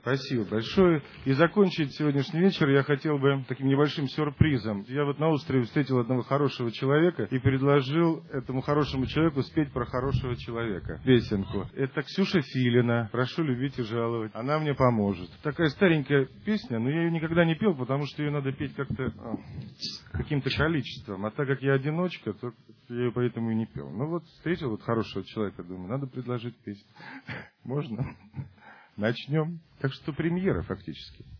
Спасибо большое. И закончить сегодняшний вечер я хотел бы таким небольшим сюрпризом. Я вот на острове встретил одного хорошего человека и предложил этому хорошему человеку спеть про хорошего человека песенку. Это Ксюша Филина «Прошу любить и жаловать». Она мне поможет. Такая старенькая песня, но я ее никогда не пел, потому что ее надо петь как-то каким-то количеством. А так как я одиночка, то я ее поэтому и не пел. Ну вот встретил вот хорошего человека, думаю, надо предложить песню. Можно? Начнем. Так что премьера фактически.